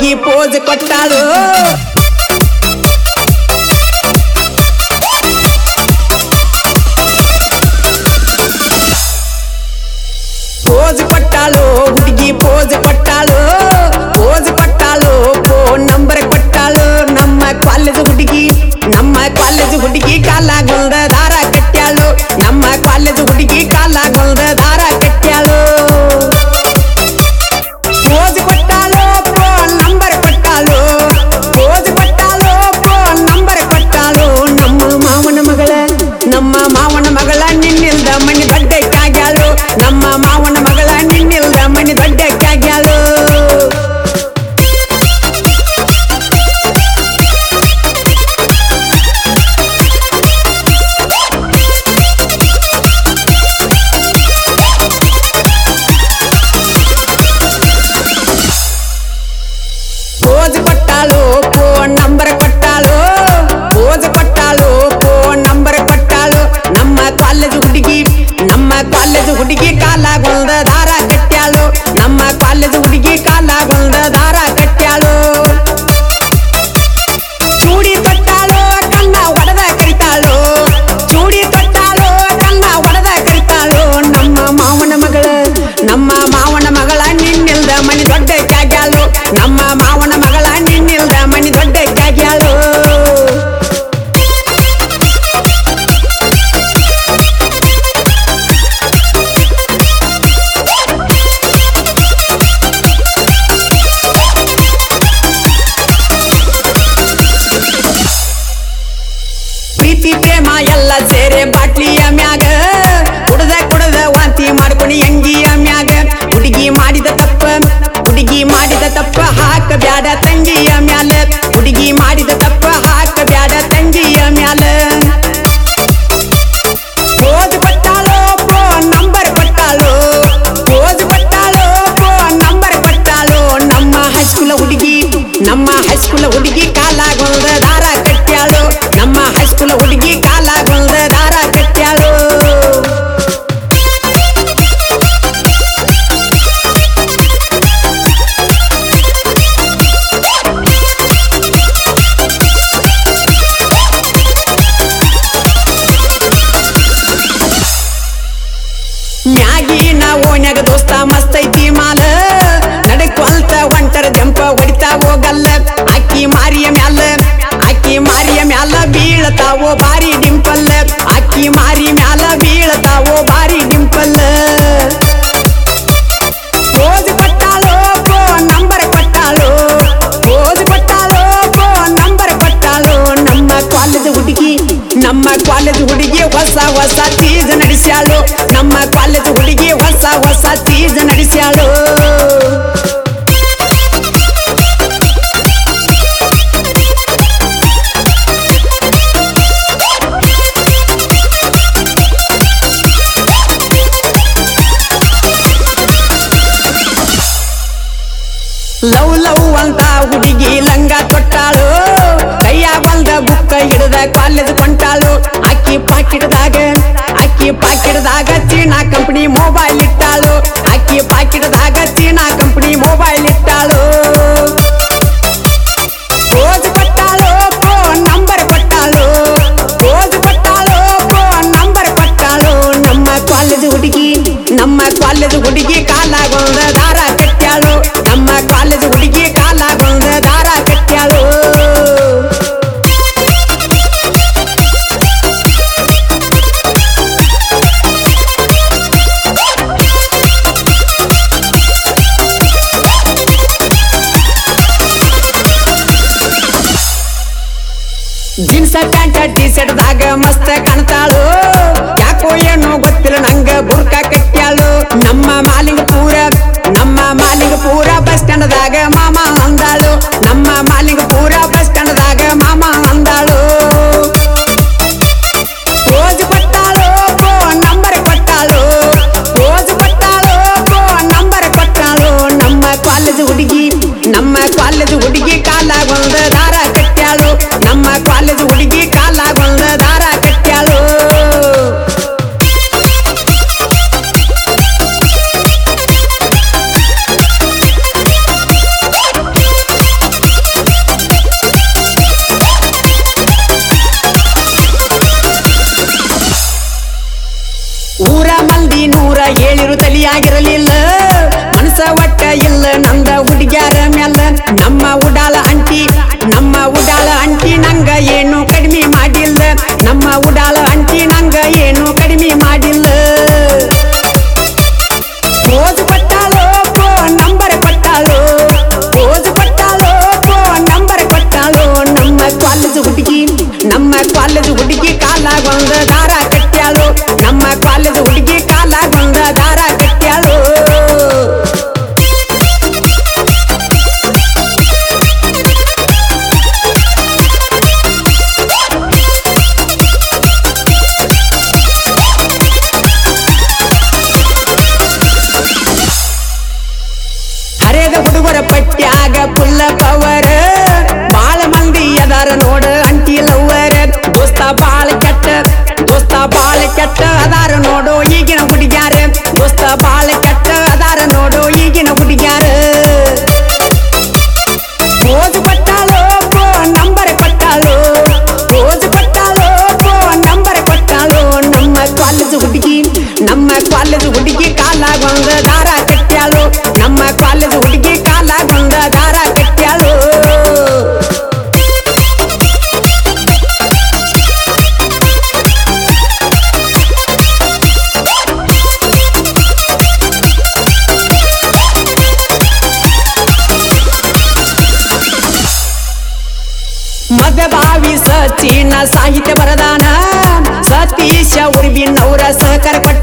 ಹುಡುಗಿ ಪೋಜ್ ಕೊಟ್ಟಾಳು ಪೋಜ್ ಕೊಟ್ಟಾಳು ಹುಡುಗಿ ಪೋಜ್ ಕೊಟ್ಟಾಳು ಪೋಜ್ ಕೊಟ್ಟಾಳು ಫೋನ್ ನಂಬರ್ ಕೊಟ್ಟಾಳು ನಮ್ಮ ಕಾಲೇಜ್ ಹುಡುಗಿ ಕಾಲಾಗೊಂದ ದಾರ ಕಟ್ಟ್ಯಾಳು ನಮ್ಮ ಕಾಲೇಜ್ ಹುಡುಗಿ ಕಾಲಾಗೊಂದ ದಾರ ಕಟ್ಟ್ಯಾಳು ಪೋಜ್ ಕೊಟ್ಟಾಳು ಫೋನ್ ನಂಬರ್ ಕೊಟ್ಟಾಳು ಪೋಜ್ ಕೊಟ್ಟಾಳು ಫೋನ್ ನಂಬರ್ ಕೊಟ್ಟಾಳು ನಮ್ಮ ಮಾವನ ಮಗಳ ನಿನ್ನಿಲ್ದ ಮನಿ ದೊಡ್ಡಕ್ಕಾಗ್ಯಾಳು ನಮ್ಮ ಮಾವನ ಮಗಳ ನಿನ್ನಿಲ್ದ ಮನಿ ದೊಡ್ಡಕ್ಕಾಗ್ಯಾಳು ಪೋಜ್ ಕೊಟ್ಟಾಳು ಫೋನ್ ನಂಬರ್ ಕೊಟ್ಟಾಳು ಪೋಜ್ ಕೊಟ್ಟಾಳು ಫೋನ್ ನಂಬರ್ ಕೊಟ್ಟಾಳು ನಮ್ಮ ಕಾಲೇಜ್ ಹುಡುಗಿ ಕಾಲಾಗೊಂದ ದಾರ ಕಟ್ಟ್ಯಾಳು ನಮ್ಮ ಕಾಲೇಜ್ ಹುಡುಗಿ ಕಾಲಾಗೊಂದ ದಾರ ಕಟ್ಟ್ಯಾಳು ಚೂಡಿ ತೊಟ್ಟಾಳು ಕಣ್ಣ ಒಡದ ಕರಿತಾಳು ಚೂಡಿ ತೊಟ್ಟಾಳು ಕಣ್ಣ ಒಡದ ಕರಿತಾಳು ನಮ್ಮ ಮಾವನ ಮಗಳ ನಿನ್ನಿಲ್ದ ಮನಿ ದೊಡ್ಡಕ್ಕಾಗ್ಯಾಳು ನಮ್ಮ ಮಾವನ ಮಗಳ ನಿನ್ನಿಲ್ದ ಮನಿ ದೊಡ್ಡಕ್ಕಾಗ್ಯಾಳು ಪ್ರೀತಿ ಪ್ರೇಮ ಎಲ್ಲ ಸೇರೆ ಬಾಟ್ಲಿಯ ಮ್ಯಾಗ ಕುಡದ ವಾಂತಿ ಮಾಡ್ಕೊಂಡು ಎಂಗಿಯ ಮ್ಯಾಗ ಹುಡುಗಿ ಮಾಡಿದ ತಪ್ಪ ಹಾಕ ಬ್ಯಾಡ ತಂಗಿಯ ಮ್ಯಾಲ ಹುಡುಗಿ ಮಾಡಿದ ತಪ್ಪ ಹಾಕ ಬ್ಯಾಡ ತಂಗಿಯ ಮ್ಯಾಲ ಪೋಜ್ ಕೊಟ್ಟಾಳು ಫೋನ್ ನಂಬರ್ ಕೊಟ್ಟಾಳು ಪೋಜ್ ಕೊಟ್ಟಾಳು ಫೋನ್ ನಂಬರ್ ಕೊಟ್ಟಾಳು ನಮ್ಮ ಹೈಸ್ಕೂಲ್ ಹುಡುಗಿ ಕಾಲಾಗೊಂದ ದಾರ ಕಟ್ಟ್ಯಾಳು ನಮ್ಮ ಹೈಸ್ಕೂಲ್ ಹುಡುಗಿ ಕಾಲಾಗೊಂದ ದಾರ ಕಟ್ಟ್ಯಾಳು ಮ್ಯಾಗಿನ ಓಣ್ಯಾಗ ದೋಸ್ತ ಮಸ್ತೈತಿ ಮಾಲ ನಡಕೊಲ್ತ ಒಂಟರ ಜಂಪ ಹೊಡಿತಾ ಹೋಗಲ್ಲ ಅಕ್ಕಿ ಮಾರಿಯ ಮ್ಯಾಲ ಬೀಳತಾವೋ ಬಾರಿ ಡಿಂಪಲ್ ಅಕ್ಕಿ ಮಾರಿ ಮ್ಯಾಲ ಬೀಳತಾವೋ ಬಾರಿ ಡಿಂಪಲ್ ಪೋಜ್ ಕೊಟ್ಟಾಳು ಫೋನ್ ನಂಬರ್ ಕೊಟ್ಟಾಳು ಪೋಜ್ ಕೊಟ್ಟಾಳು ಫೋನ್ ನಂಬರ್ ಕೊಟ್ಟಾಳು ನಮ್ಮ ಕಾಲೇಜ್ ಹುಡುಗಿ ಹೊಸ ತೀಜ್ ನಡೆಸ್ಯಾಳು ನಮ್ಮ ಕಾಲೇಜ್ ಹುಡುಗಿ ಹೊಸ ತೀಜ್ ನಡೆಸ್ಯಾಳು ಲವ್ ಅಂತ ಹುಡುಗಿ ಲಂಗ ತೊಟ್ಟಾಳು ಕೈಯಾಗ ಒಂದ ಬುಕ್ಕ ಹಿಡಿದ ಕಾಲೇಜ್ ಕೊಂಟಾಳು ಅಕ್ಕಿ ಪಾಕಿಡ್ದಾಗ ಚೀನಾ ಕಂಪನಿ ಮೊಬೈಲ್ ಇಟ್ಟಾಳು ಅಕ್ಕಿ ಪಾಕಿಡ್ದಾಗ ಚೀನಾ ಕಂಪನಿ ಮೊಬೈಲ್ ಇಟ್ಟಾಳು ಪೋಜ್ ಕೊಟ್ಟಾಳು ಫೋನ್ ನಂಬರ್ ಕೊಟ್ಟಾಳು ಪೋಜ್ ಕೊಟ್ಟಾಳು ಫೋನ್ ನಂಬರ್ ಕೊಟ್ಟಾಳು ನಮ್ಮ ಕಾಲೇಜ್ ಹುಡುಗಿ ಕಾಲಾಗೊಂದ ದಾರ ಕಟ್ಟ್ಯಾಳು ನಮ್ಮ ಕಾಲೇಜ್ ಹುಡುಗಿ ಕಾಲಾಗೊಂದ ದಾರ ಕಟ್ಟ್ಯಾಳು ಜೀನ್ಸ್ ಪ್ಯಾಂಟ್ ಟಿ ಶರ್ಟ್ ದಾಗ ಮಸ್ತ್ ಕಾಣ್ತಾಳು ಯಾಕೋ ಏನೋ ಗೊತ್ತಿಲ್ಲ ನಂಗ ಬುರ್ಕ ಕಟ್ಟ್ಯಾಳು ನಮ್ಮ ಮಾಲಿಂಗಪುರ ಬಸ್ ಸ್ಟ್ಯಾಂಡ್ ದಾಗ ಮಾಮ ಅಂದಾಳು ನಮ್ಮ ಮಾಲಿಂಗಪುರ ಬಸ್ ಸ್ಟ್ಯಾಂಡ್ ದಾಗ ಮಾಮ ಅಂದಾಳು ಪೋಜ್ ಕೊಟ್ಟಾಳು ಫೋನ್ ನಂಬರ್ ಕೊಟ್ಟಾಳು ಪೋಜ್ ಕೊಟ್ಟಾಳು ಫೋನ್ ನಂಬರ್ ಕೊಟ್ಟಾಳು ನಮ್ಮ ಕಾಲೇಜ್ ಹುಡುಗಿ ಕಾಲಾಗೊಂದ ದಾರ ಕಟ್ಟ್ಯಾಳು ನಮ್ಮ ಕಾಲೇಜ್ ಹುಡುಗಿ ಕಾಲಾಗೊಂದ ದಾರ ಕಟ್ಟ್ಯಾಳು ಮನ್ಯಾಗಿರಲಿಲ್ಲ ಮನಸ ಒಟ್ಟ ಇಲ್ಲ ನಂದ ಹುಡುಗ್ಯಾರ ಮ್ಯಾಲ ನಮ್ಮ ಉಡಾಳ ಅಂಟಿ ನಂಗ ಏನು ಕಡಿಮೆ ಮಾಡಿಲ್ಲ ನಮ್ಮ ಉಡಾಳ ಅಂಟಿ ನಂಗ ಏನು ಕಡಿಮೆ ಮಾಡಿಲ್ಲ ಪೋಜ್ ಕೊಟ್ಟಾಳೋ ಫೋನ್ ನಂಬರ್ ಕೊಟ್ಟಾಳೋ ಪೋಜ್ ಕೊಟ್ಟಾಳೋ ಫೋನ್ ನಂಬರ್ ಕೊಟ್ಟಾಳೋ ನಮ್ಮ ಕಾಲೇಜ್ ಹುಡುಗಿ ಕಾಲಾಗೊಂದ ದಾರ ಕಟ್ಟ್ಯಾಳೋ ನಮ್ಮ ಕಾಲೇಜ್ ಹುಡುಗಿ ಕಾಲಾಗೊಂದ ದಾರ ಕಟ್ಟ್ಯಾಳೋ ಹರೇದ ಹುಡುಗರ ಪಟ್ಟ್ಯಾಗ ಫುಲ್ಲ ಪವರ್ ಬಾಳ ಮಂದಿ ಅದಾರ ನೋಡ ಅಂಟಿ ಲವ್ವರ್ ದೋಸ್ತ ಬಾಳ ಕೆಟ್ಟ ಅದಾರ ನೋಡು ಈಗಿನ ಹುಡುಗ್ಯಾರ ದೋಸ್ತ ಬಾಳ ಕೆಟ್ಟ ಅದಾರ ನೋಡು ಈಗಿನ ಹುಡುಗ್ಯಾರ ಪೋಜ್ ಕೊಟ್ಟಾಳೋ ಫೋನ್ ನಂಬರ್ ಕೊಟ್ಟಾಳೋ ಪೋಜ್ ಕೊಟ್ಟಾಳೋ ಫೋನ್ ನಂಬರ್ ಕೊಟ್ಟಾಳೋ ನಮ್ಮ ಕಾಲೇಜ್ ಹುಡುಗಿ ಕಾಲಾಗೊಂದ ದಾರ ಕಟ್ಟ್ಯಾಳೋ ನಮ್ಮ ಕಾಲೇಜ್ ಹುಡುಗಿ ಕಾಲಾಗೊಂದ ದಾರ ಕಟ್ಟ್ಯಾಳೋ ಮದಭಾವಿ ಸಚಿನ ಸಾಹಿತ್ಯ ಬರದಾನ ಸತೀಶ ಉರ್ವಿನವರ ಸಹಕಾರ ಕೊಟ್ಟ